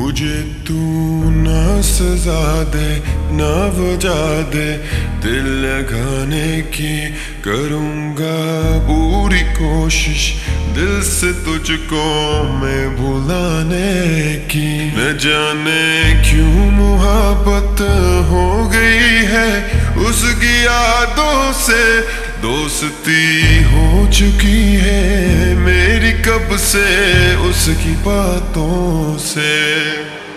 मुझे तू ना सजा दे ना वजा दे, दिल लगाने की करूँगा पूरी कोशिश, दिल से तुझको मैं भुलाने की। न जाने क्यों मुहब्बत हो गई है उसकी यादों से, दोस्ती हो चुकी है मेरी कब से उसकी बातों से।